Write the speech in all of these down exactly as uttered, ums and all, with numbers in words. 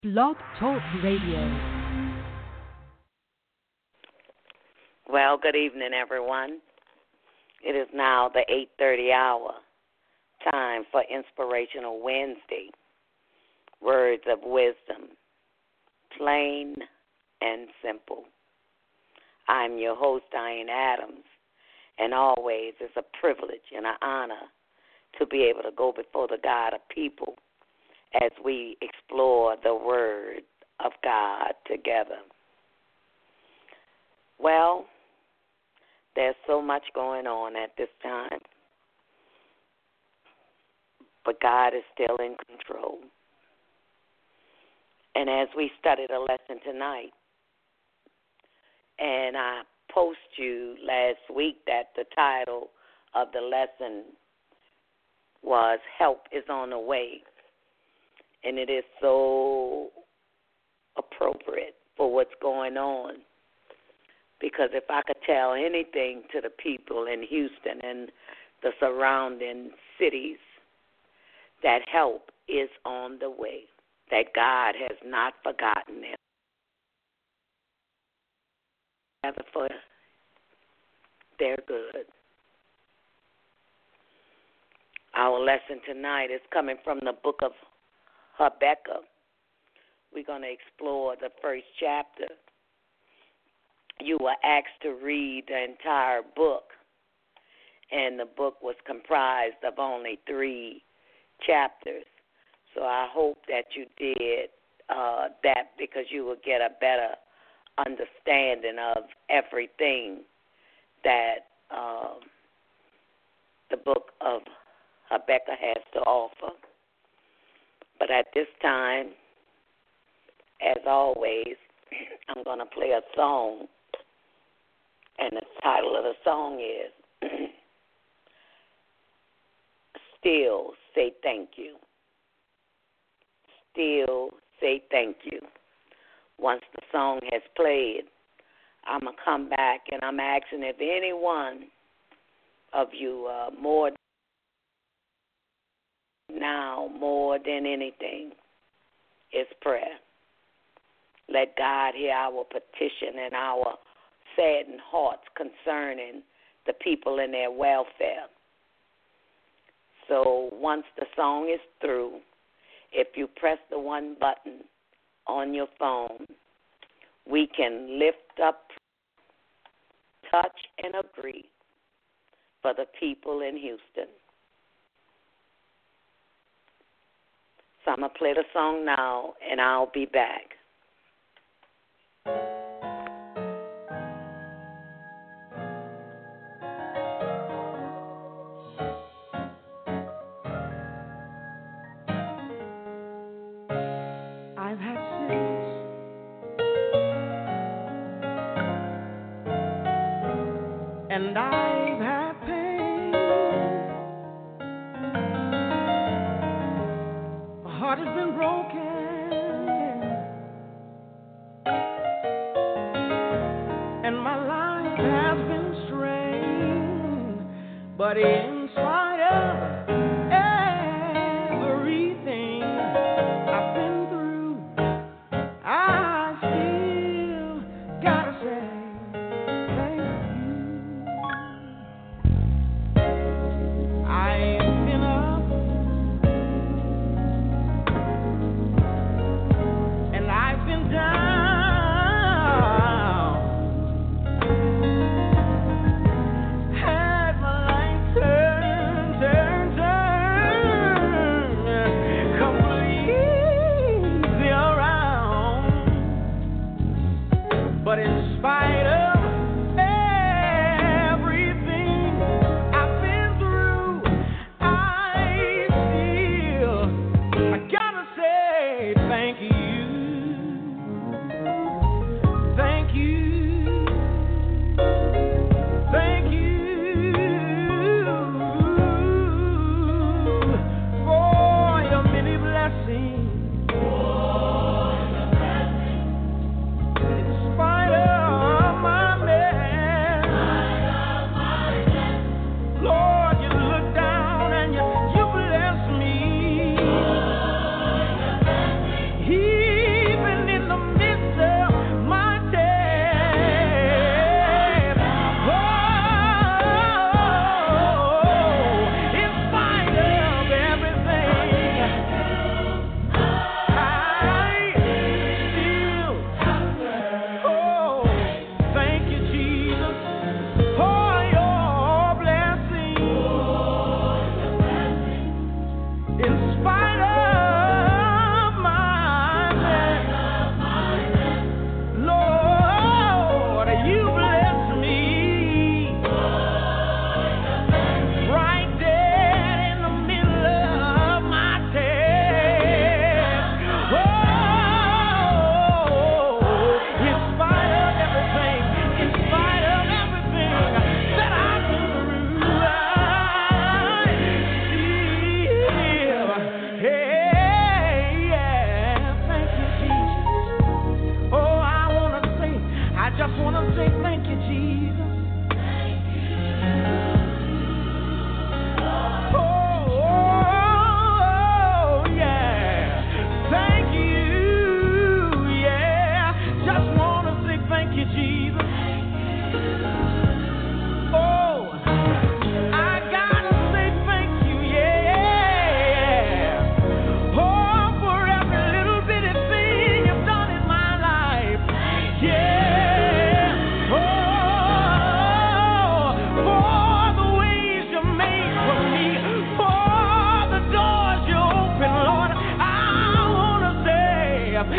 Blog Talk Radio. Well, good evening, everyone. It is now the eight thirty hour, time for Inspirational Wednesday. Words of wisdom, plain and simple. I'm your host, Diane Adams, and always it's a privilege and an honor to be able to go before the God of people as we explore the Word of God together. Well, there's so much going on at this time, but God is still in control. And as we study the lesson tonight, and I post you last week that the title of the lesson was Help is on the Way. And it is so appropriate for what's going on. Because if I could tell anything to the people in Houston and the surrounding cities, that help is on the way, that God has not forgotten them. Rather for their good. Our lesson tonight is coming from the book of Habakkuk. We're going to explore the first chapter. You were asked to read the entire book, and the book was comprised of only three chapters. So I hope that you did uh, that because you will get a better understanding of everything that um, the book of Habakkuk has to offer. But at this time, as always, I'm going to play a song, and the title of the song is Still Say Thank You. Still Say Thank You. Once the song has played, I'm going to come back, and I'm asking if any one of you uh, more now, more than anything, is prayer. Let God hear our petition and our saddened hearts concerning the people and their welfare. So once the song is through, if you press the one button on your phone, we can lift up, touch, and agree for the people in Houston. So I'm going to play the song now, and I'll be back. I've had sins and I've had pain. My heart has been broken and my life has been strained. But in spite of everything I've been through, I still gotta say thank you. I've been up and I've been down, had my life turned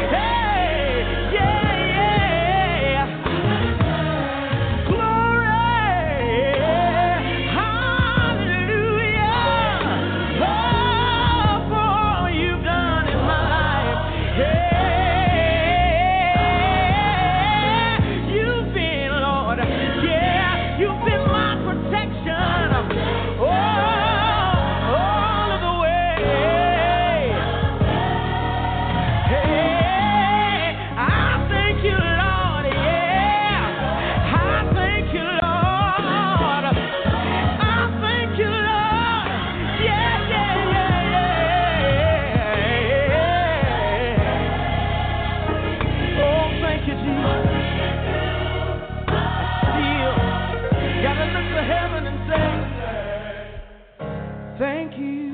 Thank you,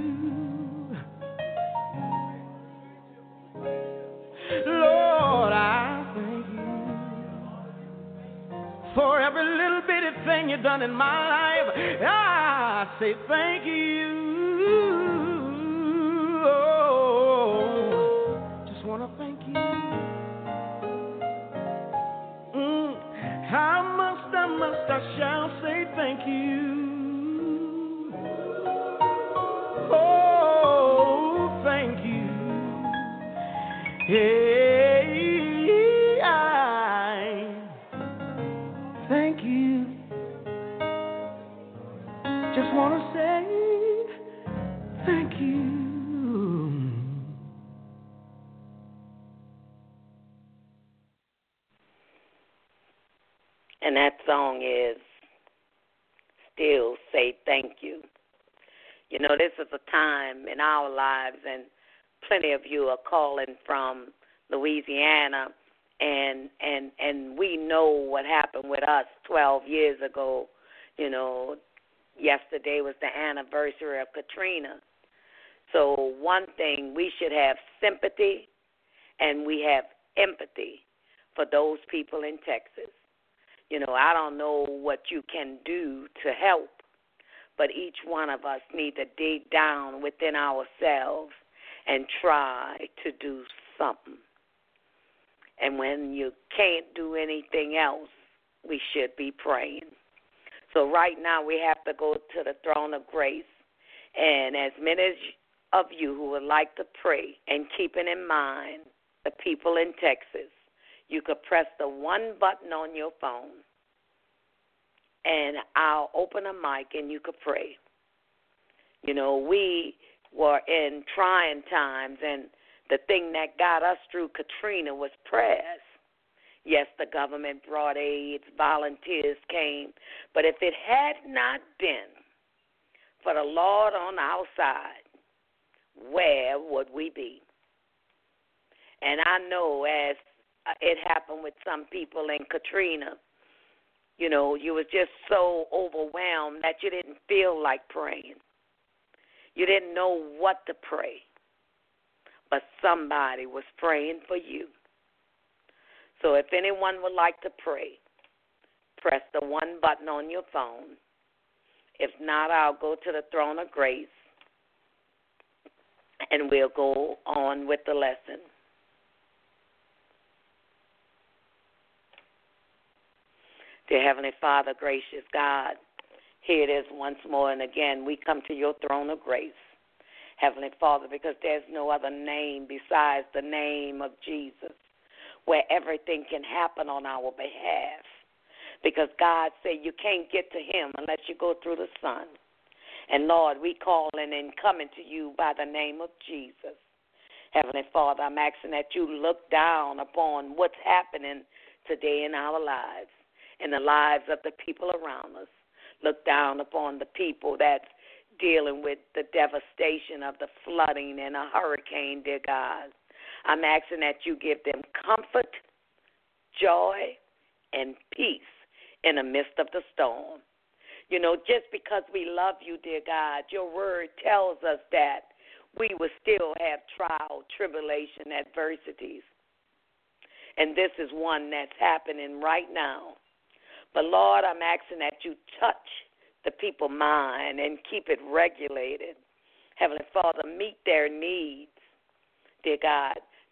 Lord, I thank you for every little bitty thing you've done in my life. I say thank you. Oh, just want to thank you. Mm, I must, I must, I shall say thank you. Oh, thank you. Hey, I thank you. Just want to say thank you. And that song is Still Say Thank You. You know, this is a time in our lives, and plenty of you are calling from Louisiana, and and and we know what happened with us twelve years ago. You know, yesterday was the anniversary of Katrina. So one thing, we should have sympathy and we have empathy for those people in Texas. You know, I don't know what you can do to help, but each one of us need to dig down within ourselves and try to do something. And when you can't do anything else, we should be praying. So right now we have to go to the throne of grace. And as many of you who would like to pray and keeping in mind the people in Texas, you could press the one button on your phone, and I'll open a mic and you could pray. You know, we were in trying times, and the thing that got us through Katrina was prayers. Yes, the government brought aid, volunteers came, but if it had not been for the Lord on our side, where would we be? And I know as it happened with some people in Katrina, you know, you was just so overwhelmed that you didn't feel like praying. You didn't know what to pray, but somebody was praying for you. So if anyone would like to pray, press the one button on your phone. If not, I'll go to the throne of grace, and we'll go on with the lesson. Dear Heavenly Father, gracious God, here it is once more, and again, we come to your throne of grace. Heavenly Father, because there's no other name besides the name of Jesus, where everything can happen on our behalf. Because God said you can't get to him unless you go through the Son. And Lord, we calling and coming to you by the name of Jesus. Heavenly Father, I'm asking that you look down upon what's happening today in our lives, in the lives of the people around us. Look down upon the people that's dealing with the devastation of the flooding and a hurricane, dear God. I'm asking that you give them comfort, joy, and peace in the midst of the storm. You know, just because we love you, dear God, your word tells us that we will still have trial, tribulation, adversities. And this is one that's happening right now. But, Lord, I'm asking that you touch the people's mind and keep it regulated. Heavenly Father, meet their needs, dear God.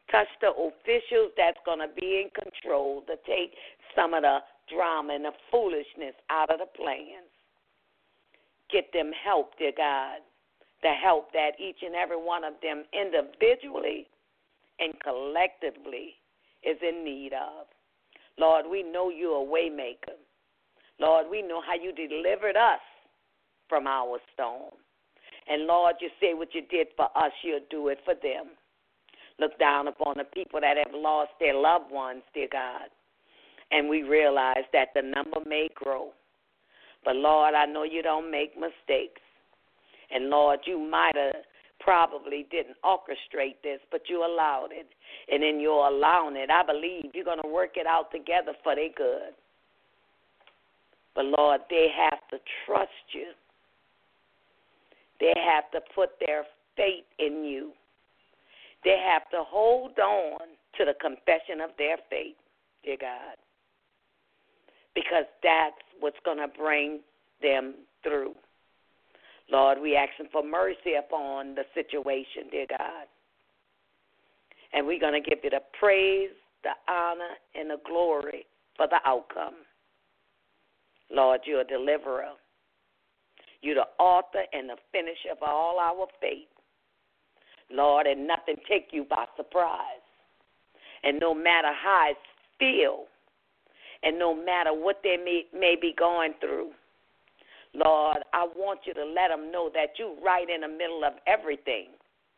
Touch the officials that's going to be in control to take some of the drama and the foolishness out of the plans. Get them help, dear God, the help that each and every one of them individually and collectively is in need of. Lord, we know you're a way maker. Lord, we know how you delivered us from our storm. And, Lord, you say what you did for us, you'll do it for them. Look down upon the people that have lost their loved ones, dear God. And we realize that the number may grow. But, Lord, I know you don't make mistakes. And, Lord, you might have probably didn't orchestrate this, but you allowed it. And in your allowing it, I believe you're going to work it out together for their good. But, Lord, they have to trust you. They have to put their faith in you. They have to hold on to the confession of their faith, dear God, because that's what's going to bring them through. Lord, we asking for mercy upon the situation, dear God. And we're going to give you the praise, the honor, and the glory for the outcome. Lord, you're a deliverer. You're the author and the finisher of all our faith. Lord, and nothing take you by surprise. And no matter how it feels, and no matter what they may, may be going through, Lord, I want you to let them know that you're right in the middle of everything.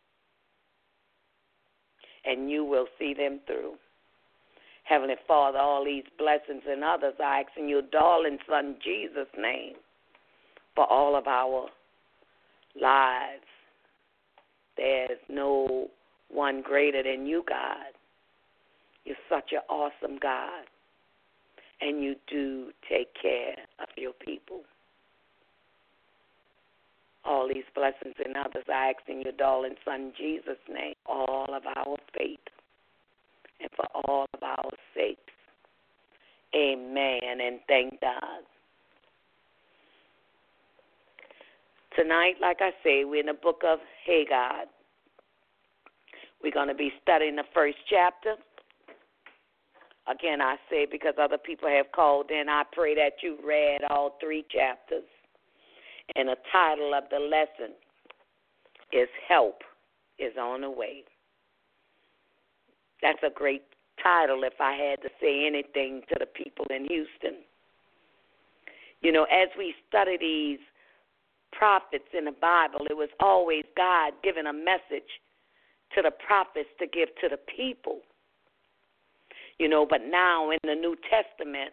And you will see them through. Heavenly Father, all these blessings and others I ask in your darling Son, Jesus' name, for all of our lives. There's no one greater than you, God. You're such an awesome God, and you do take care of your people. All these blessings and others I ask in your darling Son, Jesus' name, all of our faith, and for all of our sakes. Amen, and thank God. Tonight, like I say, we're in the book of Haggai. We're going to be studying the first chapter. Again, I say because other people have called in, I pray that you read all three chapters. And the title of the lesson is Help is on the Way. That's a great title if I had to say anything to the people in Houston. You know, as we study these prophets in the Bible, it was always God giving a message to the prophets to give to the people. You know, but now in the New Testament,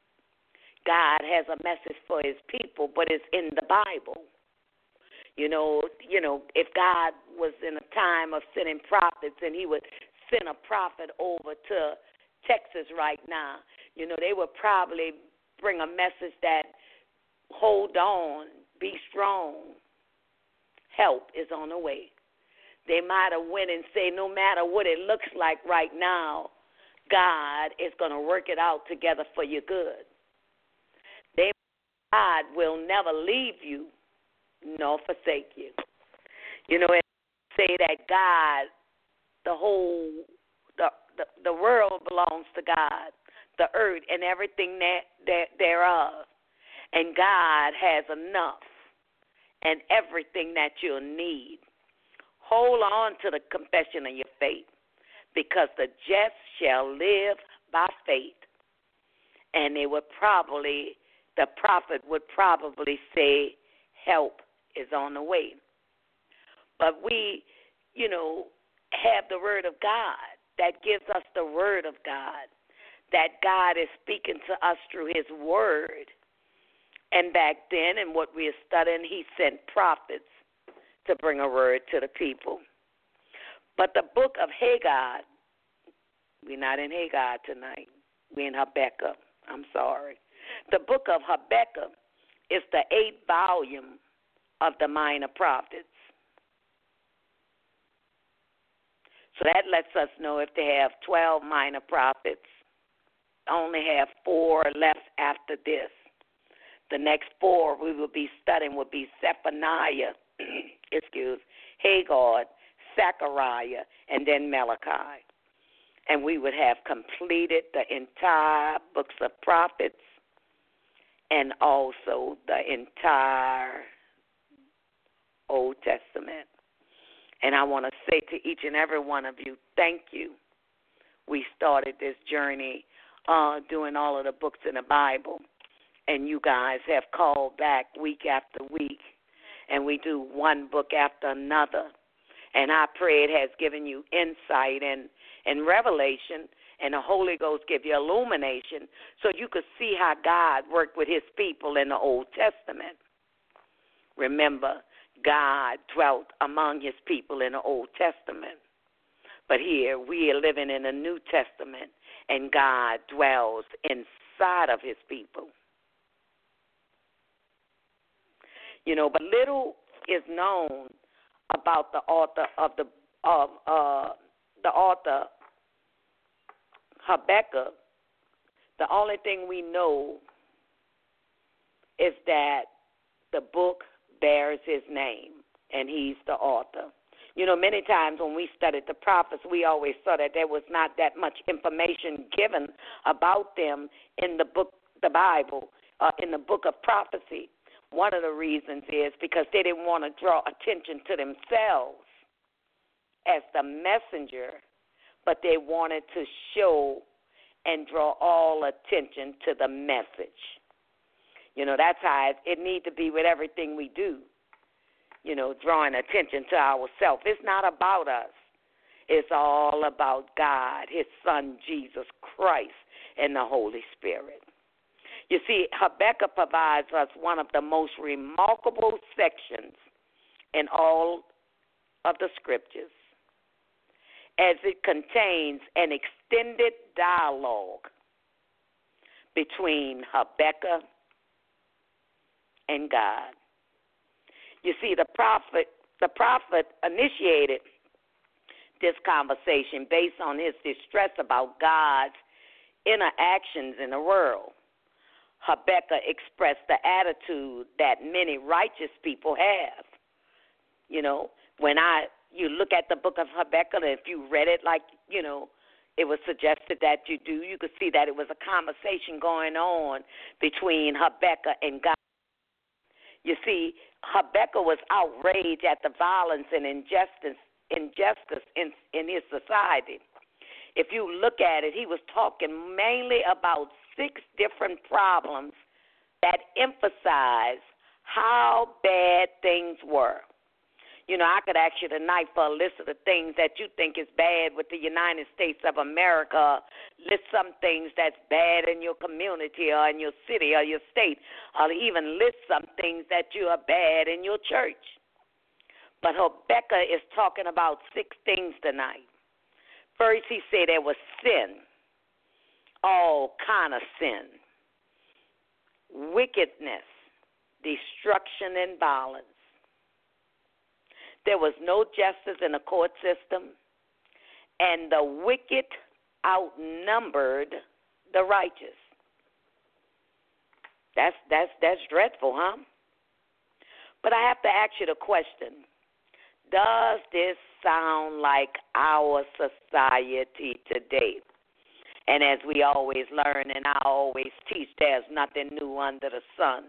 God has a message for his people, but it's in the Bible. You know, you know, if God was in a time of sending prophets and he would send a prophet over to Texas right now, you know, they would probably bring a message that hold on, be strong, help is on the way. They might have went and say no matter what it looks like right now, God is going to work it out together for your good. They, God will never leave you nor forsake you. You know, it say that God, the whole, the, the the world belongs to God, the earth and everything that, that thereof. And God has enough and everything that you'll need. Hold on to the confession of your faith, because the just shall live by faith. And they would probably, the prophet would probably say, help is on the way. But we, you know, have the word of God that gives us the word of God, that God is speaking to us through his word. And back then, in what we are studying, he sent prophets to bring a word to the people. But the book of Haggai, we're not in Haggai tonight. We're in Habakkuk. I'm sorry. The book of Habakkuk is the eighth volume of the minor prophets. So that lets us know if they have twelve minor prophets, only have four left after this. The next four we will be studying will be Zephaniah, excuse, Haggai, Zechariah, and then Malachi. and we would have completed the entire books of prophets and also the entire Old Testament. And I want to say to each and every one of you, thank you. We started this journey uh, doing all of the books in the Bible, and you guys have called back week after week, and we do one book after another. And I pray it has given you insight and, and revelation, and the Holy Ghost give you illumination so you could see how God worked with his people in the Old Testament. Remember, God dwelt among his people in the Old Testament. But here we are living in the New Testament, and God dwells inside of his people. You know, but little is known about the author of the of uh, the author Habakkuk. The only thing we know is that the book bears his name, and he's the author. You know, many times when we studied the prophets, we always saw that there was not that much information given about them in the book, the Bible, uh, in the book of prophecy. One of the reasons is because they didn't want to draw attention to themselves as the messenger, but they wanted to show and draw all attention to the message. You know, that's how it, it needs to be with everything we do. You know, drawing attention to ourselves. It's not about us. It's all about God, his son, Jesus Christ, and the Holy Spirit. You see, Habakkuk provides us one of the most remarkable sections in all of the scriptures, as it contains an extended dialogue between Habakkuk and God. You see, the prophet, the prophet initiated this conversation based on his distress about God's interactions in the world. Habakkuk expressed the attitude that many righteous people have. You know, when I you look at the book of Habakkuk, if you read it like, you know, it was suggested that you do, you could see that it was a conversation going on between Habakkuk and God. You see, Habakkuk was outraged at the violence and injustice, injustice in, in his society. If you look at it, he was talking mainly about six different problems that emphasize how bad things were. You know, I could ask you tonight for a list of the things that you think is bad with the United States of America. List some things that's bad in your community or in your city or your state, or even list some things that you are bad in your church. But Habakkuk is talking about six things tonight. First, he said there was sin, all kind of sin, wickedness, destruction, and violence. There was no justice in the court system, and the wicked outnumbered the righteous. That's that's that's dreadful, huh? But I have to ask you the question, does this sound like our society today? And as we always learn and I always teach, there's nothing new under the sun.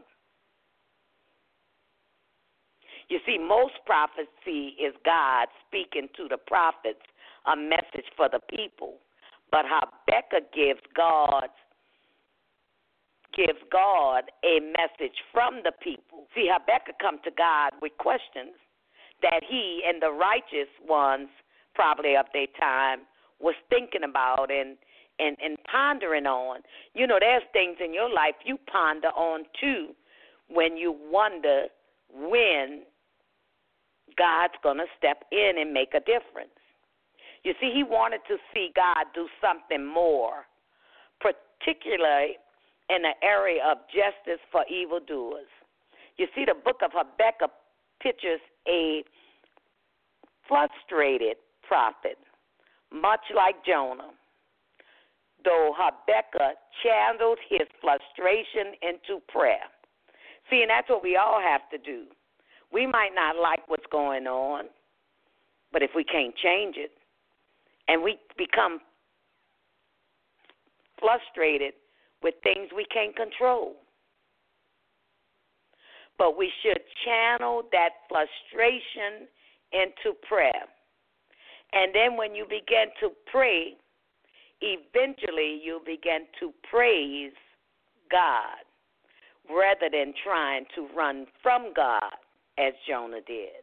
You see, most prophecy is God speaking to the prophets a message for the people. But Habakkuk gives God, gives God a message from the people. See, Habakkuk come to God with questions that he and the righteous ones, probably of their time, was thinking about and, and, and pondering on. You know, there's things in your life you ponder on, too, when you wonder when God's going to step in and make a difference. You see, he wanted to see God do something more, particularly in the area of justice for evildoers. You see, the book of Habakkuk pictures a frustrated prophet, much like Jonah, though Habakkuk channeled his frustration into prayer. See, and that's what we all have to do. We might not like what's going on, but if we can't change it, and we become frustrated with things we can't control. But we should channel that frustration into prayer. And then when you begin to pray, eventually you begin to praise God rather than trying to run from God as Jonah did.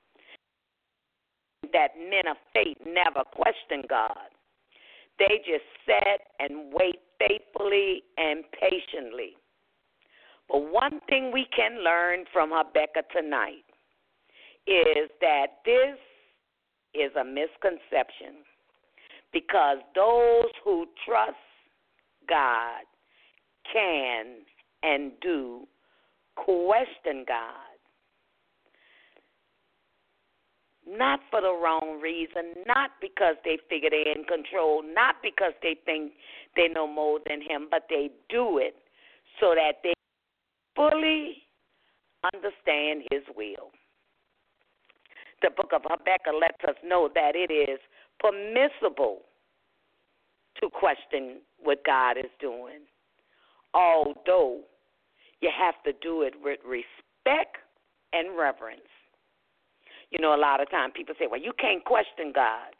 That men of faith never question God. They just sit and wait faithfully and patiently. But one thing we can learn from Habakkuk tonight is that this is a misconception, because those who trust God can and do question God. Not for the wrong reason, not because they figure they're in control, not because they think they know more than him, but they do it so that they fully understand his will. The book of Habakkuk lets us know that it is permissible to question what God is doing, although you have to do it with respect and reverence. You know, a lot of times people say, well, you can't question God.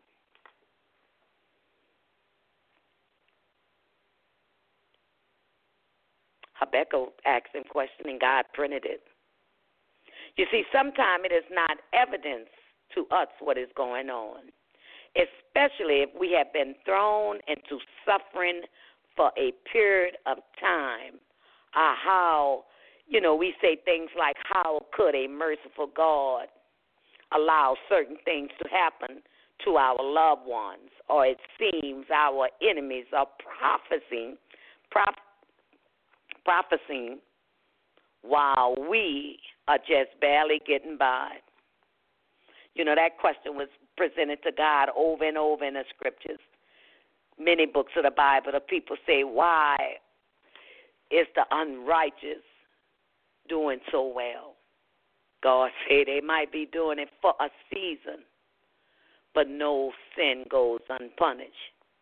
Habakkuk asked him question, and God printed it. You see, sometimes it is not evidence to us what is going on, especially if we have been thrown into suffering for a period of time. Or how, you know, we say things like, how could a merciful God allow certain things to happen to our loved ones? Or it seems our enemies are prophesying, prop, prophesying while we are just barely getting by. You know, that question was presented to God over and over in the scriptures. Many books of the Bible, the people say, why is the unrighteous doing so well? God said they might be doing it for a season, but no sin goes unpunished.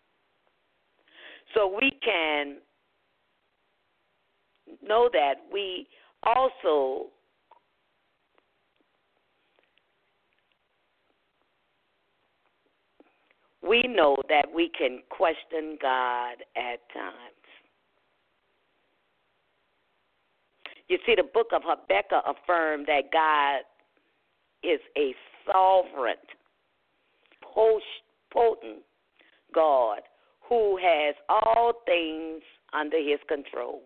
So we can know that we also we know that we can question God at times. You see, the book of Habakkuk affirmed that God is a sovereign, potent God who has all things under his control.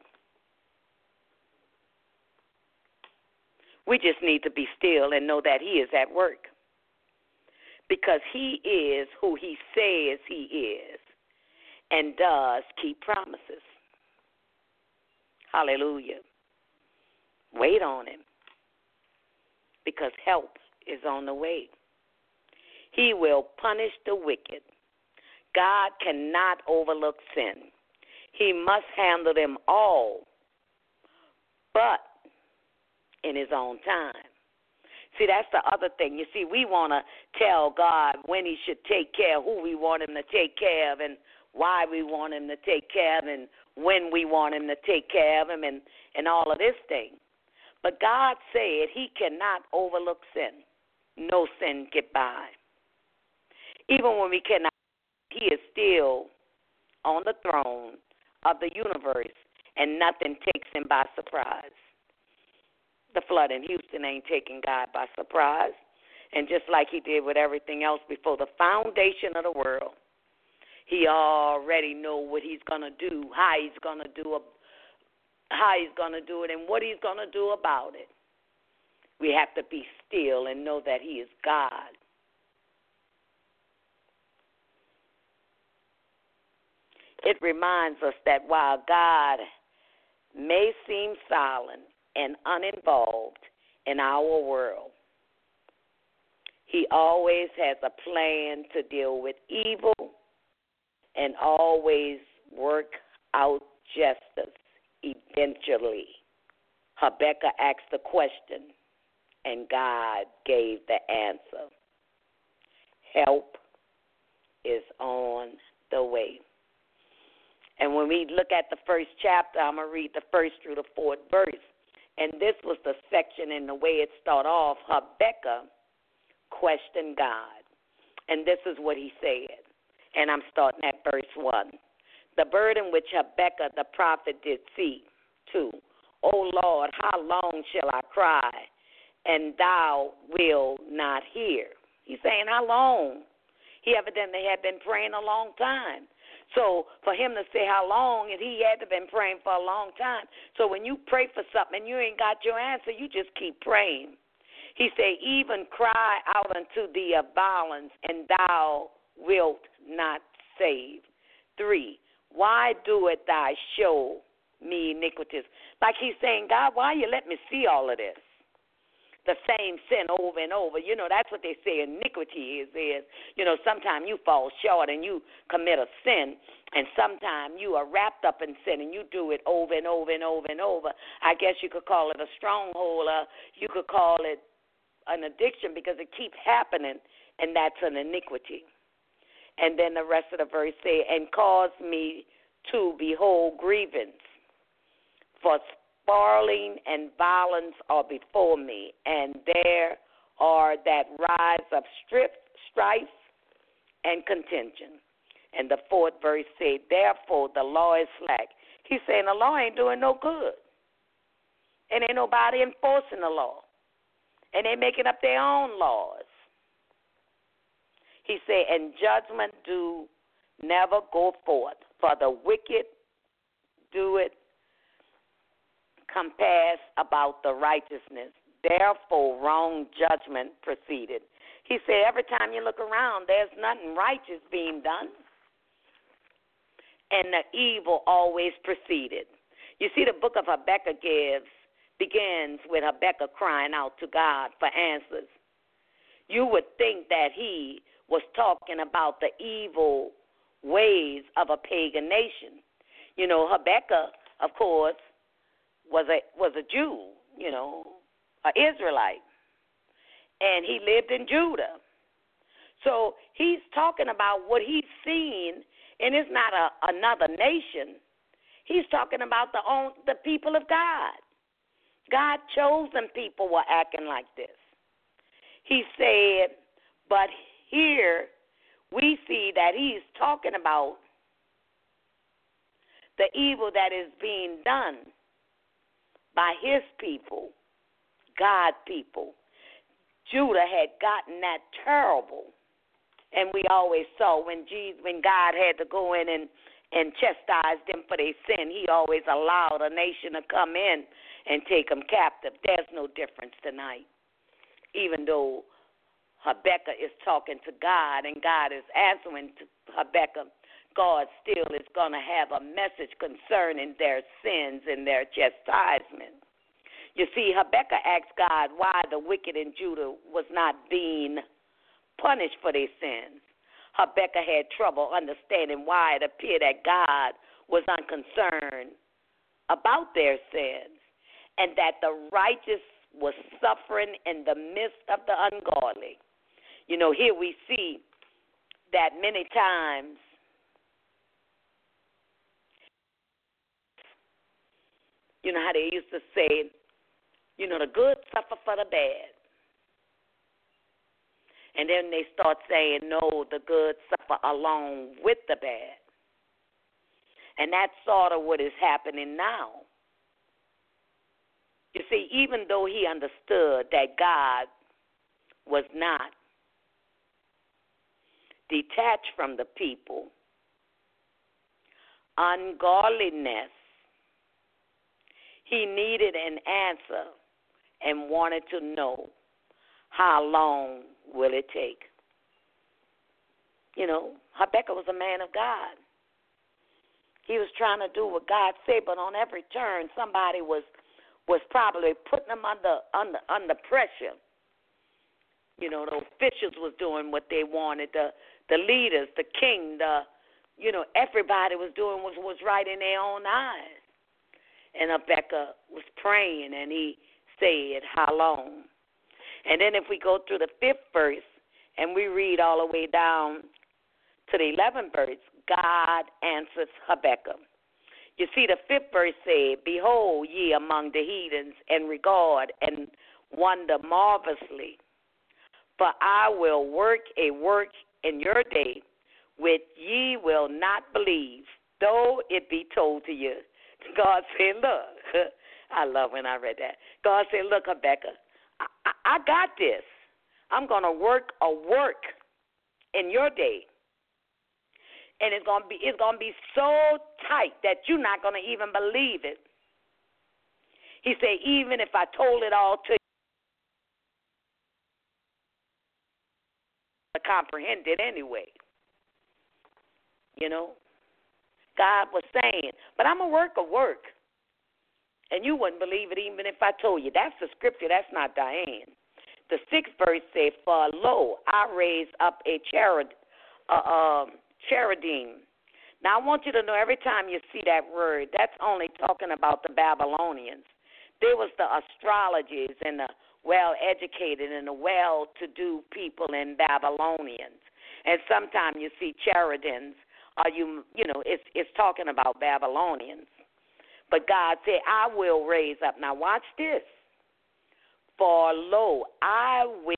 We just need to be still and know that he is at work, because he is who he says he is and does keep promises. Hallelujah. Wait on him, because help is on the way. He will punish the wicked. God cannot overlook sin. He must handle them all, but in his own time. See, that's the other thing. You see, we want to tell God when he should take care of who we want him to take care of and why we want him to take care of and when we want him to take care of him and, and all of this thing. But God said he cannot overlook sin. No sin get by. Even when we cannot, he is still on the throne of the universe, and nothing takes him by surprise. The flood in Houston ain't taking God by surprise. And just like he did with everything else before the foundation of the world, he already know what he's going to do, how he's going to do, how he's going to do it, and what he's going to do about it. We have to be still and know that he is God. It reminds us that while God may seem silent and uninvolved in our world, he always has a plan to deal with evil and always work out justice eventually. Habakkuk asked the question, and God gave the answer. Help is on the way. And when we look at the first chapter, I'm going to read the first through the fourth verse. And this was the section in the way it started off. Habakkuk questioned God. And this is what he said. And I'm starting at verse one. The burden which Habakkuk the prophet did see. Two. O Lord, how long shall I cry, and thou wilt not hear? He's saying, how long? He evidently had been praying a long time. So for him to say how long, and he had to been praying for a long time. So when you pray for something and you ain't got your answer, you just keep praying. He said, even cry out unto thee of violence, and thou wilt not save. Three, why doest thou show me iniquities? Like he's saying, God, why you let me see all of this? The same sin over and over. You know, that's what they say iniquity is, is, you know, sometimes you fall short and you commit a sin, and sometimes you are wrapped up in sin and you do it over and over and over and over. I guess you could call it a stronghold, or you could call it an addiction, because it keeps happening, and that's an iniquity. And then the rest of the verse say, and cause me to behold grievance, for quarreling and violence are before me, and there are that rise of strife and contention. And the fourth verse said, therefore the law is slack. He's saying the law ain't doing no good. And ain't nobody enforcing the law. And they making up their own laws. He said, and judgment do never go forth, for the wicked do it compass about the righteousness. Therefore, wrong judgment proceeded. He said, every time you look around, there's nothing righteous being done. And the evil always proceeded. You see, the book of Habakkuk gives, begins with Habakkuk crying out to God for answers. You would think that he was talking about the evil ways of a pagan nation. You know, Habakkuk, of course, was a was a Jew, you know, an Israelite, and he lived in Judah. So he's talking about what he's seen, and it's not a, another nation. He's talking about the own, the people of God. God chosen people were acting like this. He said, but here we see that he's talking about the evil that is being done by his people, God people. Judah had gotten that terrible. And we always saw when Jesus, when God had to go in and, and chastise them for their sin, he always allowed a nation to come in and take them captive. There's no difference tonight. Even though Habakkuk is talking to God and God is answering to Habakkuk, God still is going to have a message concerning their sins and their chastisement. You see, Habakkuk asked God why the wicked in Judah was not being punished for their sins. Habakkuk had trouble understanding why it appeared that God was unconcerned about their sins, and that the righteous was suffering in the midst of the ungodly. You know, here we see that many times you know how they used to say, you know, the good suffer for the bad. And then they start saying, no, the good suffer along with the bad. And that's sort of what is happening now. You see, even though he understood that God was not detached from the people, ungodliness, he needed an answer and wanted to know, how long will it take? You know, Habakkuk was a man of God. He was trying to do what God said, but on every turn, somebody was was probably putting him under under under pressure. You know, the officials was doing what they wanted. The the leaders, the king, the you know, everybody was doing what was right in their own eyes. And Habakkuk was praying, and he said, how long? And then if we go through the fifth verse and we read all the way down to the eleventh verse, God answers Habakkuk. You see, the fifth verse said, behold ye among the heathens, and regard and wonder marvelously. For I will work a work in your day, which ye will not believe, though it be told to you. God said, look, I love when I read that. God said, look, Habakkuk, I, I, I got this. I'm going to work a work in your day. And it's going to be it's going to be so tight that you're not going to even believe it. He said, even if I told it all to you, to comprehend it anyway. You know, God was saying, but I'm going to work a work. And you wouldn't believe it even if I told you. That's the scripture. That's not Diane. The sixth verse says, for lo, I raise up a cherub, uh, um, cherubim. Now, I want you to know every time you see that word, that's only talking about the Babylonians. There was the astrologers and the well-educated and the well-to-do people in Babylonians. And sometimes you see cherubims, or you, you know, it's, it's talking about Babylonians. But God said, I will raise up. Now, watch this. For lo, I will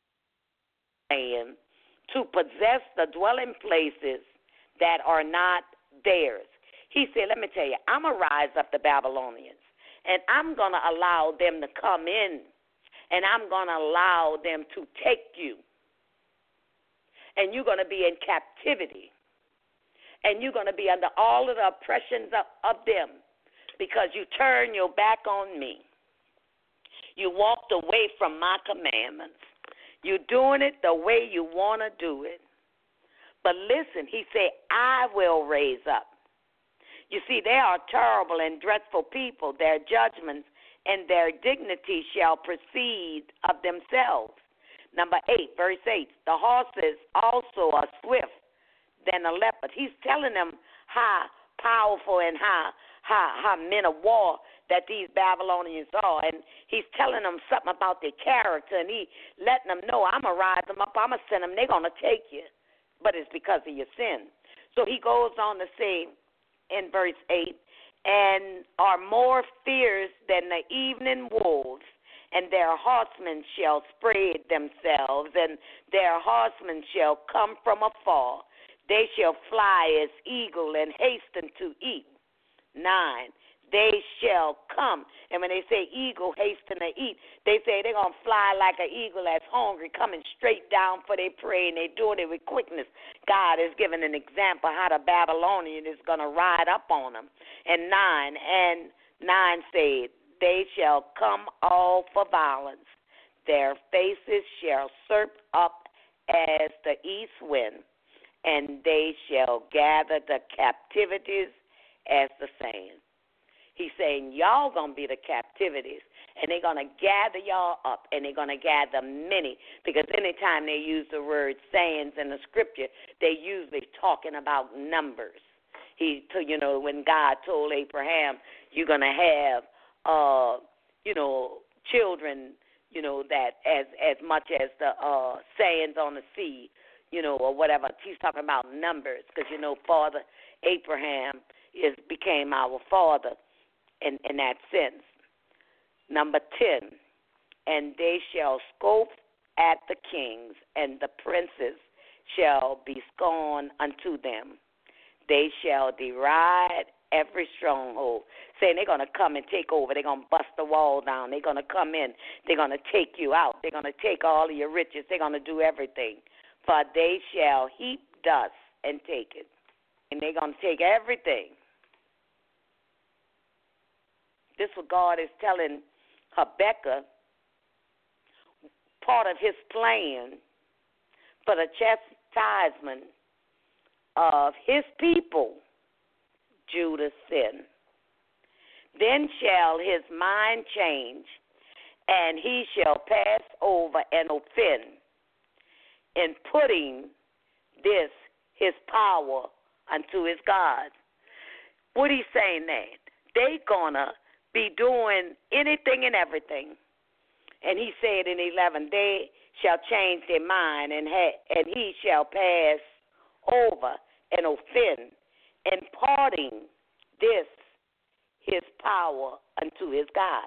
stand to possess the dwelling places that are not theirs. He said, let me tell you, I'm going to rise up the Babylonians, and I'm going to allow them to come in, and I'm going to allow them to take you, and you're going to be in captivity, and you're going to be under all of the oppressions of, of them because you turn your back on me. You walked away from my commandments. You're doing it the way you want to do it. But listen, he said, I will raise up. You see, they are terrible and dreadful people. Their judgments and their dignity shall proceed of themselves. Number eight, verse eight, the horses also are swift than a leopard. He's telling them how powerful and how, how, how men of war that these Babylonians are, and he's telling them something about their character, and he letting them know, I'm going to rise them up, I'm going to send them, they're going to take you, but it's because of your sin. So he goes on to say in verse eight, and are more fierce than the evening wolves, and their horsemen shall spread themselves, and their horsemen shall come from afar. They shall fly as eagle and hasten to eat. Nine, they shall come. And when they say eagle, hasten to eat, they say they're going to fly like an eagle that's hungry, coming straight down for their prey, and they're doing it with quickness. God is giving an example how the Babylonian is going to ride up on them. And nine, and nine said, they shall come all for violence. Their faces shall surp up as the east wind, and they shall gather the captivities as the sand. He's saying, y'all going to be the captivities, and they're going to gather y'all up, and they're going to gather many, because anytime they use the word sayings in the scripture, they're usually talking about numbers. He, you know, when God told Abraham, you're going to have, uh, you know, children, you know, that as, as much as the uh, sands on the sea, you know, or whatever. He's talking about numbers, because, you know, Father Abraham is became our father. In, in that sense. Number ten, and they shall scoff at the kings, and the princes shall be scorned unto them. They shall deride every stronghold, saying they're going to come and take over. They're going to bust the wall down. They're going to come in. They're going to take you out. They're going to take all of your riches. They're going to do everything. For they shall heap dust and take it. And they're going to take everything. This is what God is telling Habakkuk, part of his plan for the chastisement of his people, Judah's sin. Then shall his mind change, and he shall pass over and offend, in putting this his power unto his God. What he's saying that? They gonna be doing anything and everything. And he said in eleven, they shall change their mind, and ha- and he shall pass over and offend, imparting this power unto his God.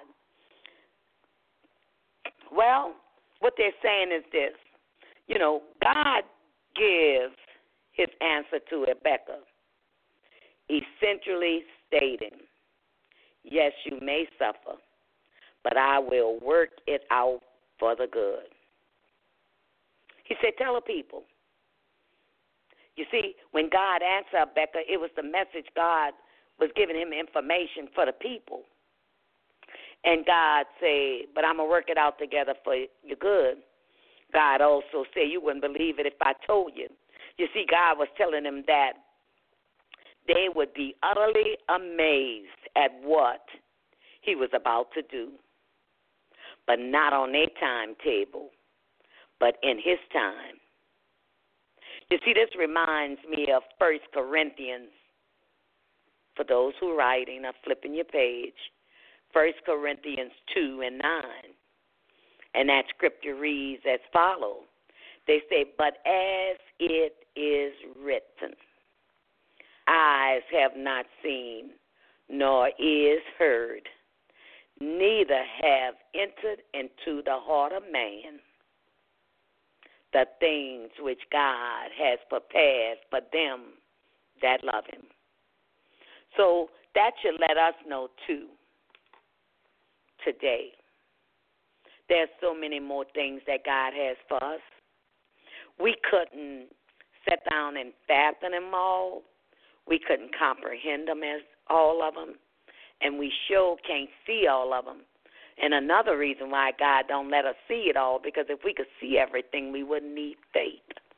Well, what they're saying is this. You know, God gives his answer to Rebekah, essentially stating, yes, you may suffer, but I will work it out for the good. He said, tell the people. You see, when God answered Rebekah, it was the message God was giving him information for the people. And God said, but I'm going to work it out together for your good. God also said, you wouldn't believe it if I told you. You see, God was telling them that they would be utterly amazed at what he was about to do, but not on their timetable, but in his time. You see, this reminds me of First Corinthians. For those who are writing or flipping your page, First Corinthians two and nine. And that scripture reads as follows. They say, but as it is written, eyes have not seen, nor ears heard, neither have entered into the heart of man the things which God has prepared for them that love him. So that should let us know, too, today. There's so many more things that God has for us. We couldn't sit down and fathom them all. We couldn't comprehend them as all of them. And we sure can't see all of them. And another reason why God don't let us see it all, because if we could see everything, we wouldn't need faith.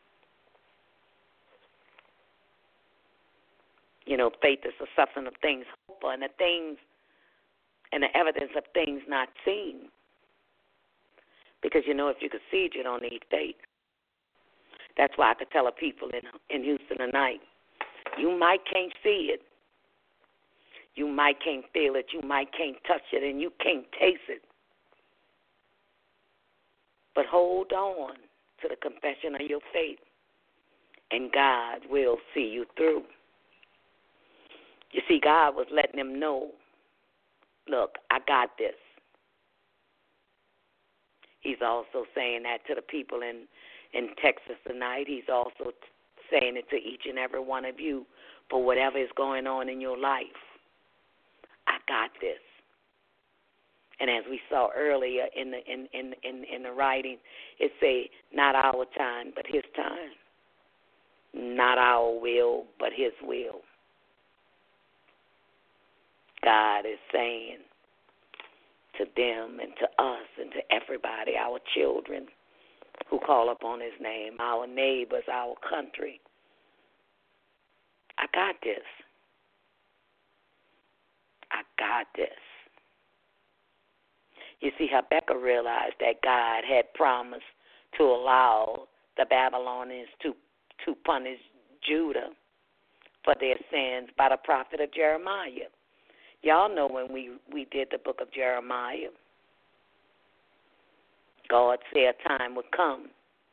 You know, faith is the substance of things hoped for, and the things and the evidence of things not seen. Because, you know, if you could see it, you don't need faith. That's why I could tell the people in in Houston tonight, you might can't see it. You might can't feel it. You might can't touch it, and you can't taste it. But hold on to the confession of your faith, and God will see you through. You see, God was letting them know, look, I got this. He's also saying that to the people in, in Texas tonight. He's also saying it to each and every one of you for whatever is going on in your life. I got this. And as we saw earlier in the in, in, in, in the writing, it say, not our time, but his time. Not our will, but his will. God is saying to them and to us and to everybody, our children who call upon his name, our neighbors, our country, I got this. I got this. You see, Habakkuk realized that God had promised to allow the Babylonians to, to punish Judah for their sins by the prophet of Jeremiah. Y'all know when we, we did the book of Jeremiah, God said a time would come,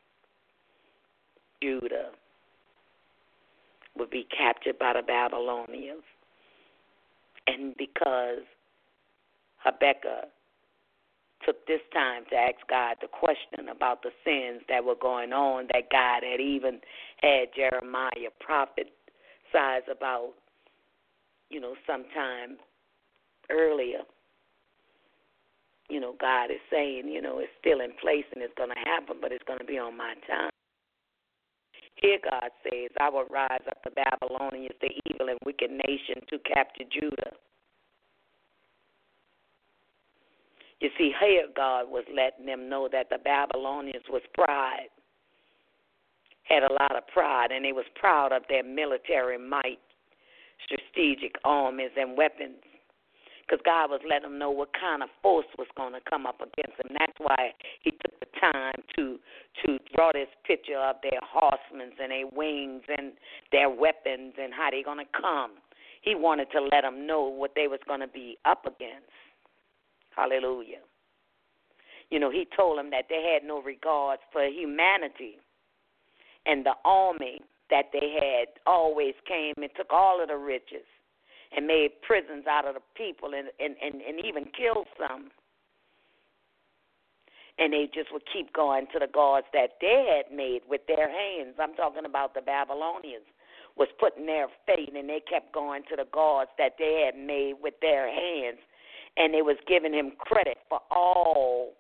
Judah would be captured by the Babylonians. And because Habakkuk took this time to ask God the question about the sins that were going on, that God had even had Jeremiah prophesied about, you know, sometime earlier. You know, God is saying, you know, it's still in place and it's going to happen, but it's going to be on my time. Here God says, I will rise up the Babylonians, the evil and wicked nation, to capture Judah. You see, here God was letting them know that the Babylonians was pride, had a lot of pride, and they was proud of their military might, strategic armies and weapons. Because God was letting them know what kind of force was going to come up against them. That's why he took the time to to draw this picture of their horsemen and their wings and their weapons and how they're going to come. He wanted to let them know what they was going to be up against. Hallelujah. You know, he told them that they had no regard for humanity. And the army that they had always came and took all of the riches and made prisons out of the people and, and, and, and even killed some. And they just would keep going to the gods that they had made with their hands. I'm talking about the Babylonians was putting their faith, and they kept going to the gods that they had made with their hands. And they was giving him credit for all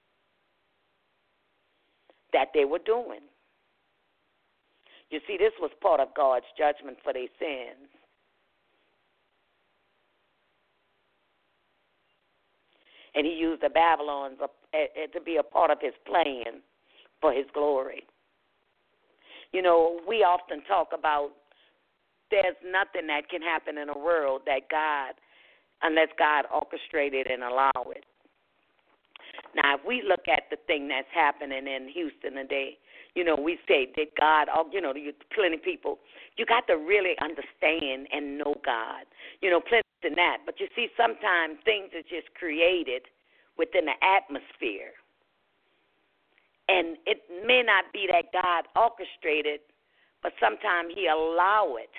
that they were doing. You see, this was part of God's judgment for their sins. And he used the Babylons to be a part of his plan for his glory. You know, we often talk about there's nothing that can happen in a world that God, unless God orchestrated and allow it. Now, if we look at the thing that's happening in Houston today, you know, we say that God, you know, plenty of people, you got to really understand and know God. You know, plenty than that. But you see, sometimes things are just created within the atmosphere. And it may not be that God orchestrated, but sometimes he allow it.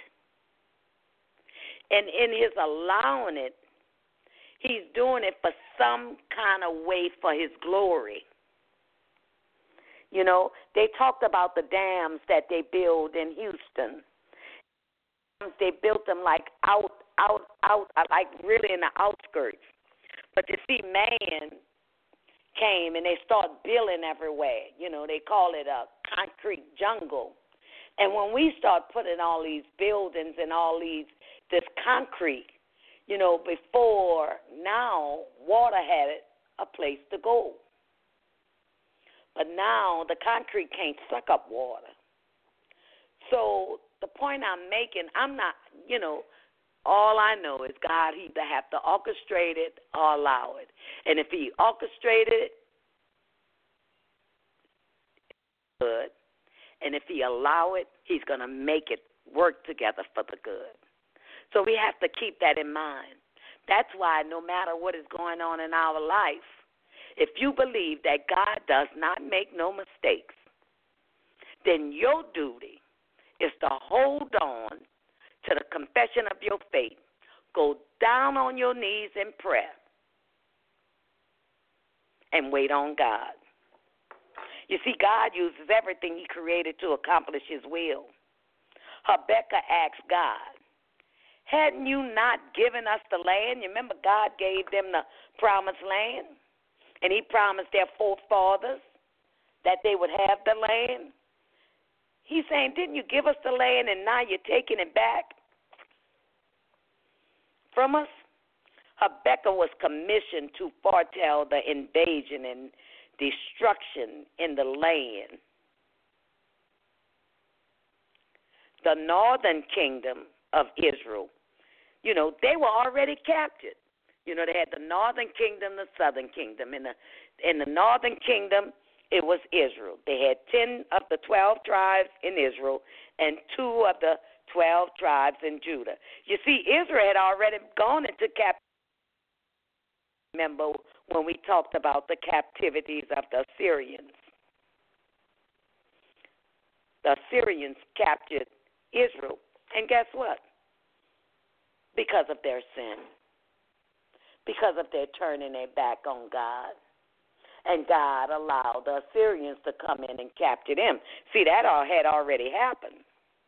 And in his allowing it, he's doing it for some kind of way for his glory. You know, they talked about the dams that they build in Houston. They built them like out, out, out, like really in the outskirts. But you see, man came and they start building everywhere. You know, they call it a concrete jungle. And when we start putting all these buildings and all these, this concrete, you know, before now, water had a place to go. But now the concrete can't suck up water. So the point I'm making, I'm not, you know, all I know is God either have to orchestrate it or allow it. And if he orchestrated it, good. And if he allow it, he's going to make it work together for the good. So we have to keep that in mind. That's why no matter what is going on in our life, if you believe that God does not make no mistakes, then your duty is to hold on to the confession of your faith. Go down on your knees in prayer and wait on God. You see, God uses everything he created to accomplish his will. Habakkuk asked God, hadn't you not given us the land? You remember God gave them the promised land? And he promised their forefathers that they would have the land. He's saying, didn't you give us the land and now you're taking it back from us? Habakkuk was commissioned to foretell the invasion and destruction in the land. The northern kingdom of Israel, you know, they were already captured. You know, they had the northern kingdom, the southern kingdom. In the in the northern kingdom, it was Israel. They had ten of the twelve tribes in Israel and two of the twelve tribes in Judah. You see, Israel had already gone into captivity. Remember when we talked about the captivities of the Assyrians. The Assyrians captured Israel. And guess what? Because of their sin. Because of their turning their back on God. And God allowed the Assyrians to come in and capture them. See, that all had already happened.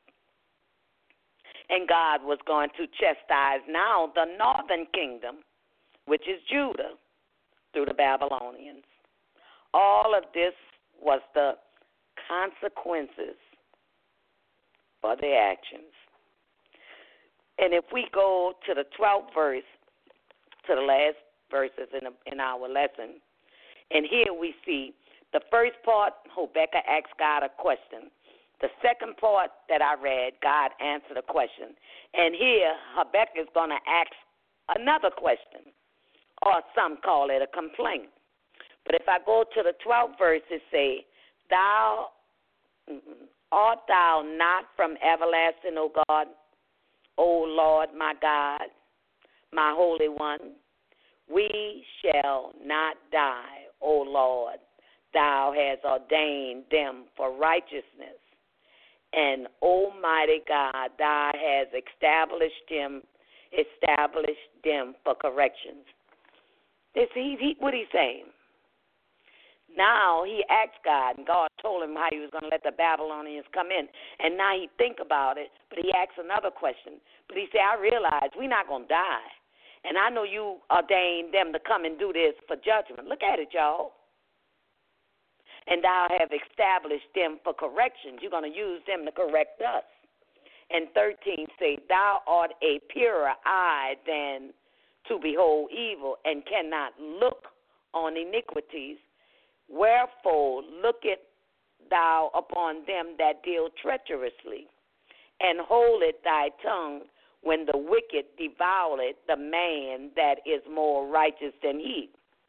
And God was going to chastise now the northern kingdom, which is Judah, through the Babylonians. All of this was the consequences for their actions. And if we go to the twelfth verse, to the last verses in, a, in our lesson, and here we see the first part, Habakkuk asked God a question. The second part that I read, God answered a question. And here, Habakkuk is going to ask another question, or some call it a complaint. But if I go to the twelfth verse, it say, Thou, art thou not from everlasting, O God, O Lord my God, my Holy One? We shall not die, O Lord. Thou hast ordained them for righteousness. And, Almighty God, thou hast established them, establish them for corrections. This, he, he, what he's saying? Now he asked God, and God told him how he was going to let the Babylonians come in. And now he think about it, but he asked another question. But he said, I realize we're not going to die. And I know you ordained them to come and do this for judgment. Look at it, y'all. And thou have established them for corrections. You're going to use them to correct us. And thirteen say, thou art a purer eye than to behold evil, and cannot look on iniquities. Wherefore lookest thou upon them that deal treacherously, and holdeth thy tongue when the wicked devoureth the man that is more righteous than he.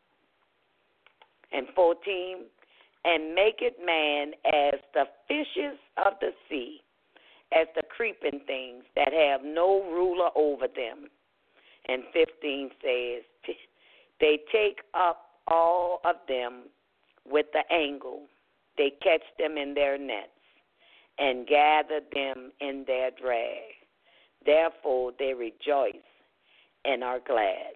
And fourteen, and maketh man as the fishes of the sea, as the creeping things that have no ruler over them. And fifteen says, they take up all of them with the angle. They catch them in their nets and gather them in their drag. Therefore they rejoice and are glad.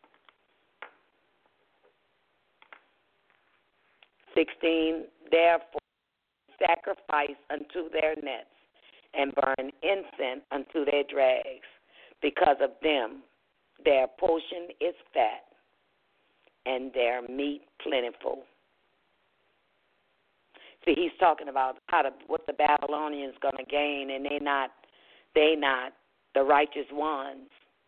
sixteen, therefore sacrifice unto their nets and burn incense unto their drags. Because of them their portion is fat and their meat plentiful. See, he's talking about how to, what the Babylonians going to gain, and they not, they not the righteous ones.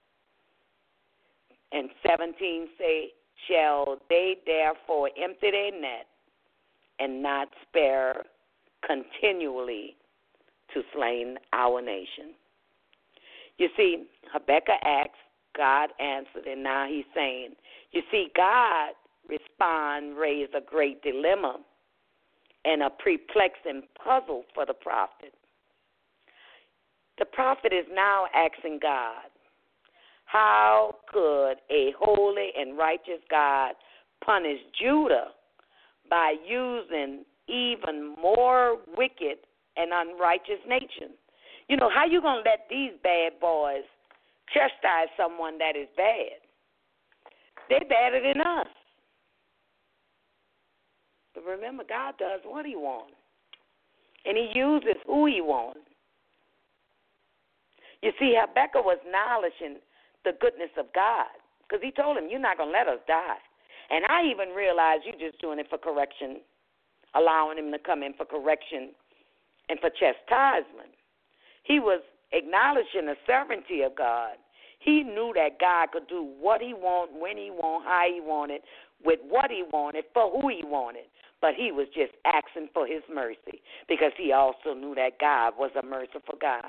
And seventeen say, shall they therefore empty their net and not spare continually to slain our nation? You see, Habakkuk asked, God answered, and now he's saying, you see, God respond, raised a great dilemma and a perplexing puzzle for the prophet. The prophet is now asking God, how could a holy and righteous God punish Judah by using even more wicked and unrighteous nation? You know, how you going to let these bad boys chastise someone that is bad? They badder than us. But remember, God does what he wants, and he uses who he wants. You see, Habakkuk was acknowledging the goodness of God, because he told him, you're not going to let us die. And I even realized you're just doing it for correction, allowing him to come in for correction and for chastisement. He was acknowledging the sovereignty of God. He knew that God could do what he wanted, when he wanted, how he wanted, with what he wanted, for who he wanted. But he was just asking for his mercy, because he also knew that God was a merciful God.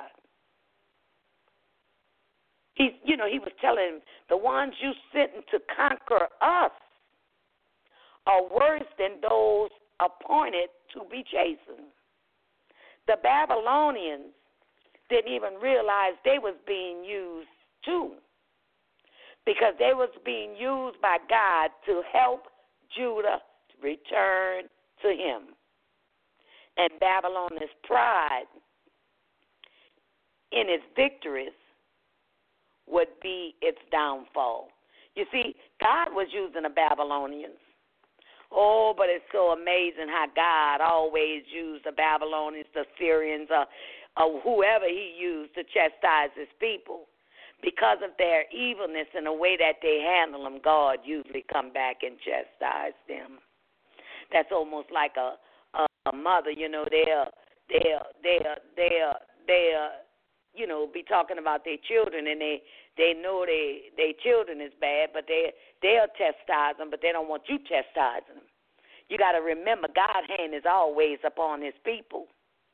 He, you know, he was telling him, the ones you sent to conquer us are worse than those appointed to be chastened. The Babylonians didn't even realize they was being used too, because they was being used by God to help Judah to return to him. And Babylon's pride in its victories would be its downfall. You see, God was using the Babylonians. Oh, but it's so amazing how God always used the Babylonians, the Syrians, or, or whoever he used to chastise his people. Because of their evilness and the way that they handle them, God usually come back and chastise them. That's almost like a, a, a mother, you know, they'll, they'll, they'll, they'll, they'll, you know, be talking about their children, and they, they know they, their children is bad, but they, they'll chastise them, but they don't want you chastising them. You got to remember, God's hand is always upon his people.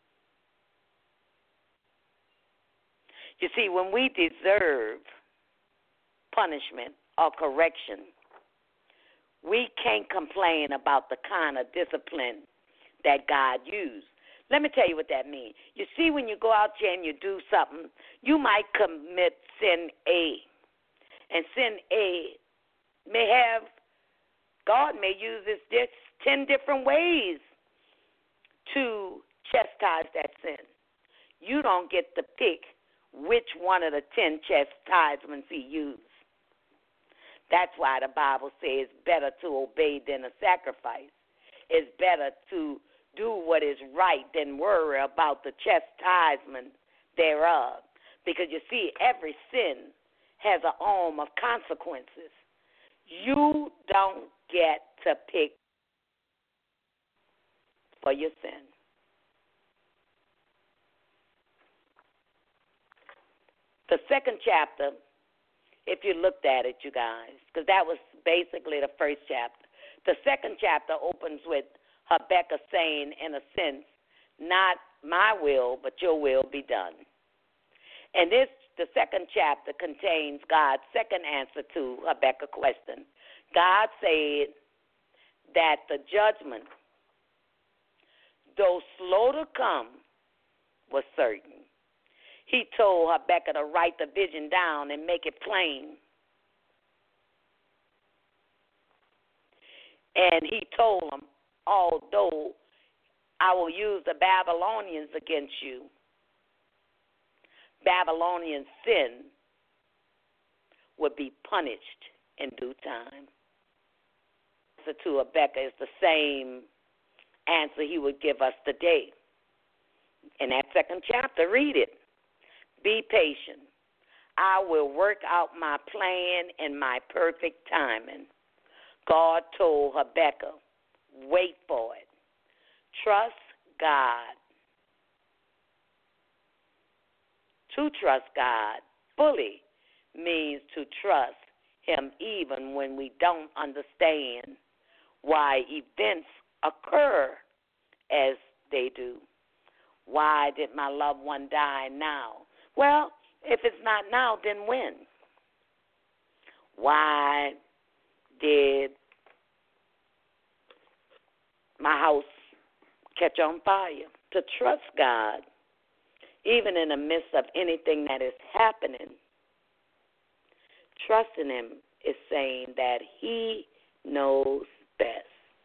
You see, when we deserve punishment or correction, we can't complain about the kind of discipline that God used. Let me tell you what that means. You see, when you go out there and you do something, you might commit sin A. And sin A may have, God may use this, this ten different ways to chastise that sin. You don't get to pick which one of the ten chastisements he used. That's why the Bible says it's better to obey than a sacrifice. It's better to do what is right than worry about the chastisement thereof. Because you see, every sin has an arm of consequences. You don't get to pick for your sin. The second chapter, if you looked at it, you guys, because that was basically the first chapter. The second chapter opens with Habakkuk saying, in a sense, not my will, but your will be done. And this, the second chapter, contains God's second answer to Habakkuk's question. God said that the judgment, though slow to come, was certain. He told Habakkuk to write the vision down and make it plain. And he told him, although I will use the Babylonians against you, Babylonian sin would be punished in due time. So to Habakkuk is the same answer he would give us today. In that second chapter, read it. Be patient. I will work out my plan in my perfect timing. God told Habakkuk, wait for it. Trust God. To trust God fully means to trust him even when we don't understand why events occur as they do. Why did my loved one die now? Well, if it's not now, then when? Why did my house catch on fire? To trust God, even in the midst of anything that is happening, trusting him is saying that he knows best.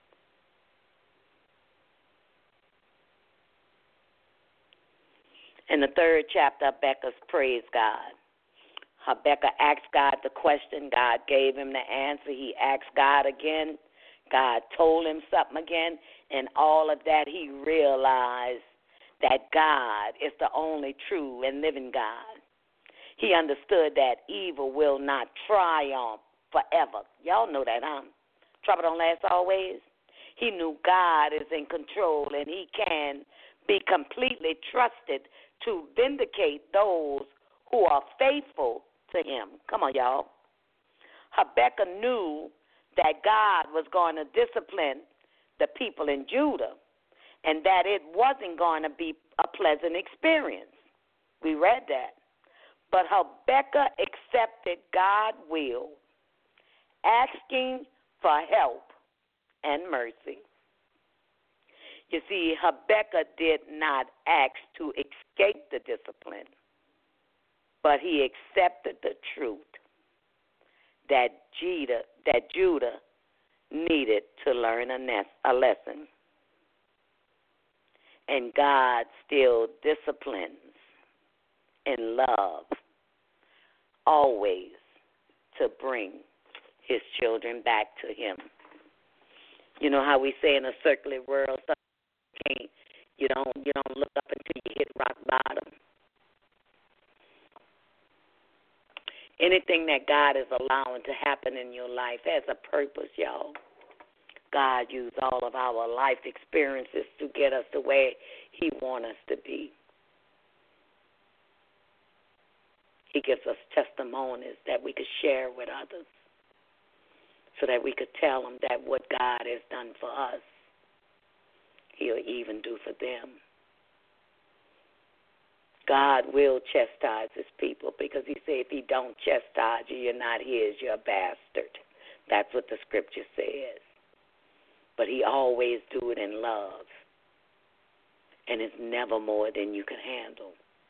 In the third chapter, Habakkuk praised God. Habakkuk asked God the question. God gave him the answer. He asked God again. God told him something again. And all of that, he realized that God is the only true and living God. He understood that evil will not triumph forever. Y'all know that, huh? Trouble don't last always. He knew God is in control and he can be completely trusted to vindicate those who are faithful to him. Come on, y'all. Habakkuk knew that God was going to discipline the people in Judah and that it wasn't going to be a pleasant experience. We read that. But Habakkuk accepted God's will, asking for help and mercy. You see, Habakkuk did not ask to escape the discipline, but he accepted the truth that Judah, that Judah needed to learn a, nest, a lesson. And God still disciplines in love, always to bring his children back to him. You know how we say in a circular world, you don't you don't look up until you hit rock bottom. Anything that God is allowing to happen in your life has a purpose, y'all. God used all of our life experiences to get us to where he wants us to be. He gives us testimonies that we could share with others so that we could tell them that what God has done for us, he'll even do for them. God will chastise his people because he said if he don't chastise you, you're not his, you're a bastard. That's what the scripture says. But he always do it in love. And it's never more than you can handle.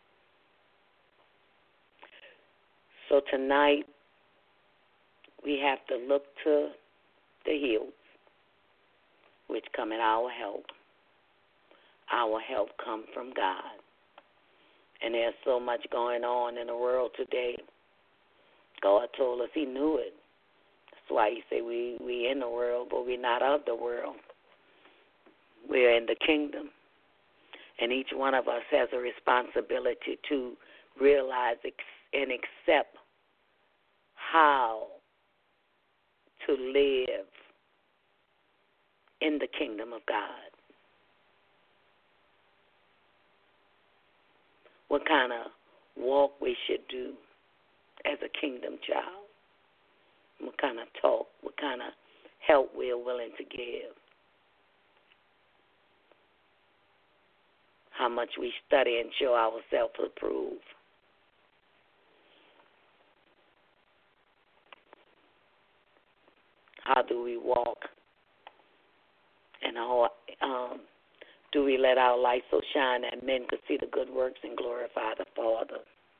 So tonight, we have to look to the hills, which come at our help. Our help come from God. And there's so much going on in the world today. God told us he knew it. That's why he said we, we in the world, but we're not of the world. We're in the kingdom. And each one of us has a responsibility to realize and accept how to live in the kingdom of God. What kind of walk we should do as a kingdom child. What kind of talk, what kind of help we are willing to give. How much we study and show ourselves approved. How do we walk? And how um, do we let our light so shine that men could see the good works and glorify the Father?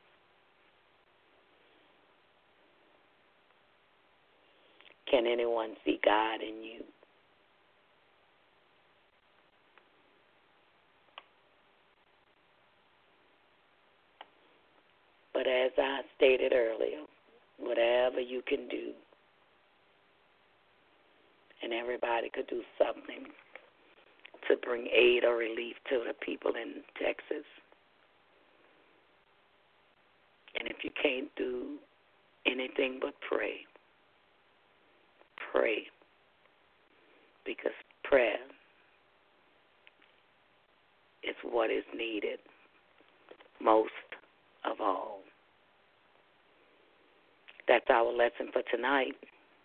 Can anyone see God in you? But as I stated earlier, whatever you can do, and everybody could do something to bring aid or relief to the people in Texas. And if you can't do anything but pray, pray, because prayer is what is needed most of all. That's our lesson for tonight.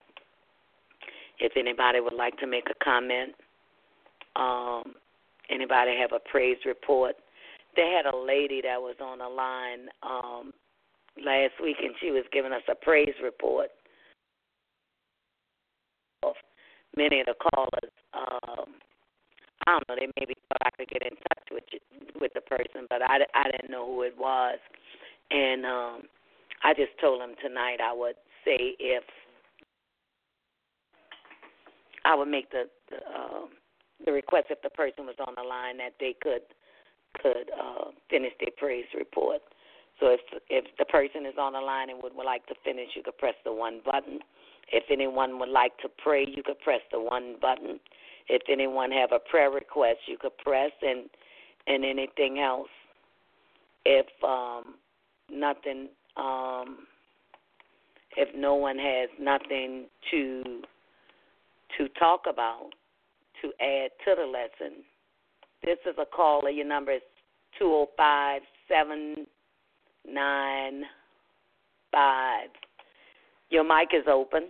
If anybody would like to make a comment, um, anybody have a praise report? They had a lady that was on the line um, last week, and she was giving us a praise report of many of the callers. Um, I don't know, they maybe thought I could get in touch with you, with the person, but I, I didn't know who it was. And um, I just told them tonight I would say if I would make the the, uh, the request if the person was on the line that they could could uh, finish their praise report. So if if the person is on the line and would, would like to finish, you could press the one button. If anyone would like to pray, you could press the one button. If anyone have a prayer request, you could press, and and anything else. If um, nothing, um, if no one has nothing to to talk about, to add to the lesson, this is a caller. Your number is two oh five, seven nine five. Your mic is open.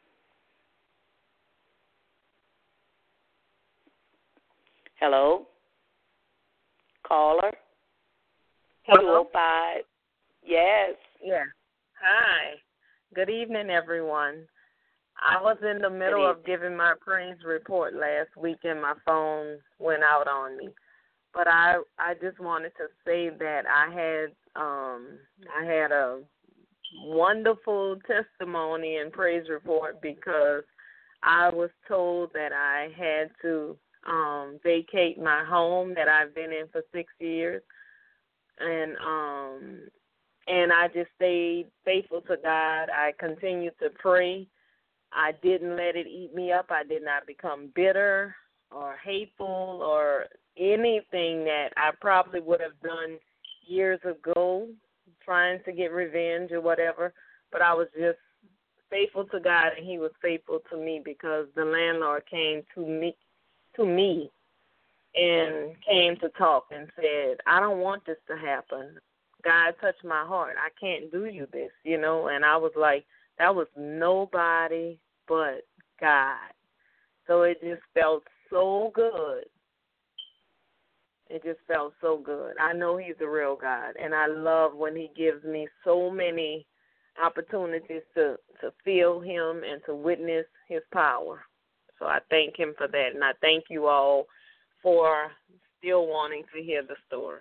Hello? Caller? Hello? two oh five. Yes. Yeah. Hi. Good evening, everyone. I was in the middle of giving my praise report last week and my phone went out on me. But I I just wanted to say that I had um I had a wonderful testimony and praise report because I was told that I had to um vacate my home that I've been in for six years. And um and I just stayed faithful to God. I continued to pray. I didn't let it eat me up. I did not become bitter or hateful or anything that I probably would have done years ago, trying to get revenge or whatever. But I was just faithful to God, and he was faithful to me because the landlord came to me, to me and came to talk and said, I don't want this to happen. God touched my heart. I can't do you this, you know. And I was like, that was nobody but God. So it just felt so good. It just felt so good. I know he's a real God, and I love when he gives me so many opportunities to, to feel him and to witness his power. So I thank him for that, and I thank you all for still wanting to hear the story.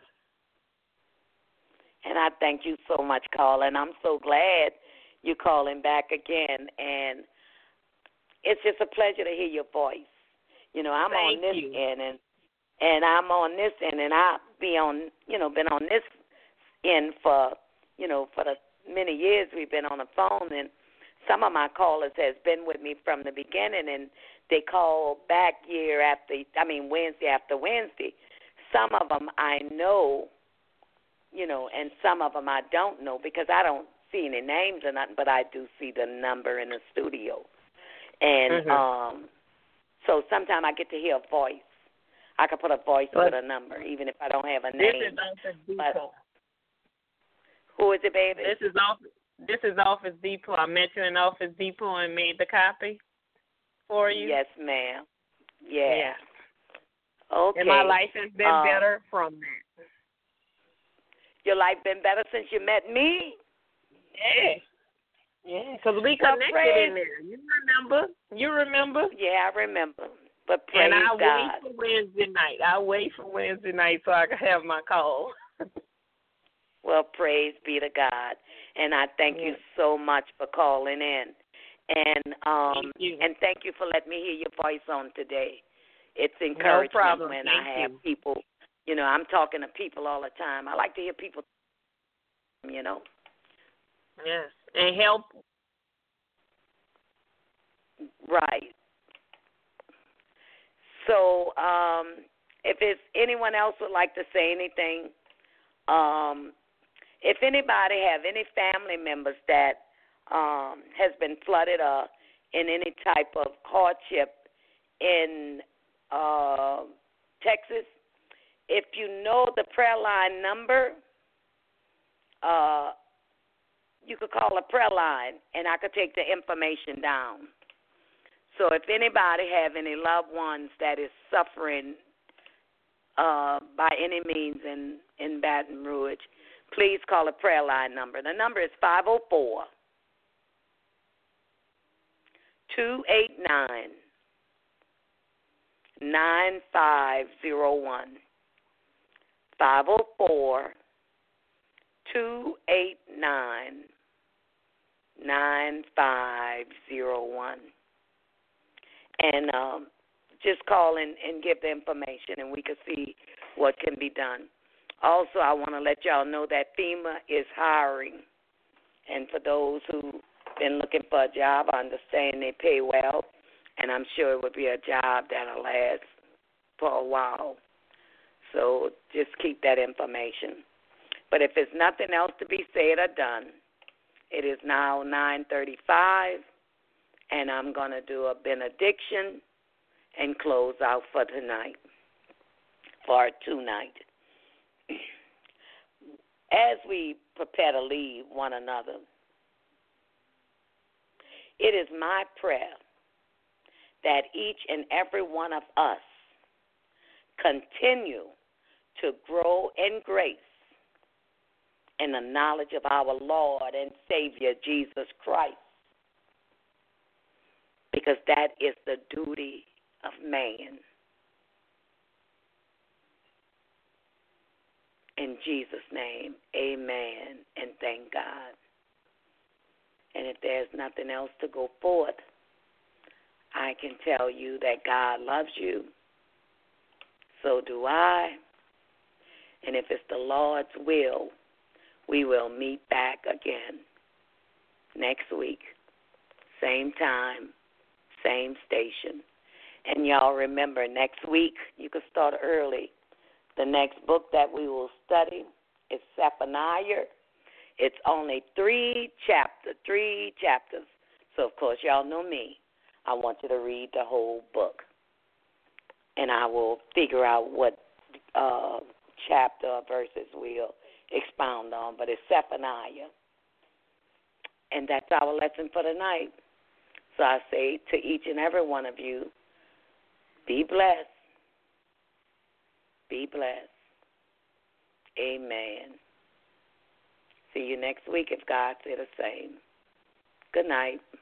And I thank you so much, caller, and I'm so glad you're calling back again. And it's just a pleasure to hear your voice. You know, I'm Thank on this you. end, and and I'm on this end, and I'll be on, you know, been on this in for, you know, for the many years we've been on the phone, and some of my callers has been with me from the beginning, and they call back year after, I mean, Wednesday after Wednesday. Some of them I know, you know, and some of them I don't know because I don't see any names or nothing, but I do see the number in the studio. And mm-hmm. um, so sometimes I get to hear a voice. I can put a voice but with a number, even if I don't have a name. This is Office Depot. Who is it, baby? This is Office. This is Office Depot. I met you in Office Depot and made the copy for you. Yes, ma'am. Yeah. yeah. Okay. And my life has been um, better from that. Your life been better since you met me? Yeah. Yeah, because we well, connected praise, in there. You remember? You remember? Yeah, I remember. But praise and I God. wait for Wednesday night. I wait for Wednesday night so I can have my call. Well, praise be to God. And I thank yeah. you so much for calling in. And um thank you. and thank you for letting me hear your voice on today. It's encouragement no problem. when thank I have you. people, you know, I'm talking to people all the time. I like to hear people, you know. Yes, and help. Right. So um, if it's anyone else would like to say anything, um, if anybody have any family members that um, has been flooded or in any type of hardship in uh, Texas, if you know the prayer line number, uh, you could call a prayer line, and I could take the information down. So if anybody have any loved ones that is suffering uh, by any means in, in Baton Rouge, please call a prayer line number. The number is five oh four, two eight nine, nine five oh one. five oh four, two eight nine, nine five oh one. And um, just call in and give the information, and we can see what can be done. Also, I want to let y'all know that FEMA is hiring. And for those who've been looking for a job, I understand they pay well, and I'm sure it would be a job that'll last for a while. So just keep that information. But if there's nothing else to be said or done, it is now nine thirty-five. And I'm going to do a benediction and close out for tonight, for tonight. As we prepare to leave one another, it is my prayer that each and every one of us continue to grow in grace in the knowledge of our Lord and Savior, Jesus Christ. Because that is the duty of man. In Jesus' name, amen, and thank God. And if there's nothing else to go forth, I can tell you that God loves you. So do I. And if it's the Lord's will, we will meet back again next week, same time, same station. And y'all remember, next week, you can start early. The next book that we will study is Zephaniah. It's only three chapters, three chapters. So, of course, y'all know me. I want you to read the whole book. And I will figure out what uh, chapter or verses we'll expound on. But it's Zephaniah. And that's our lesson for tonight. So I say to each and every one of you, be blessed. Be blessed. Amen. See you next week if God said the same. Good night.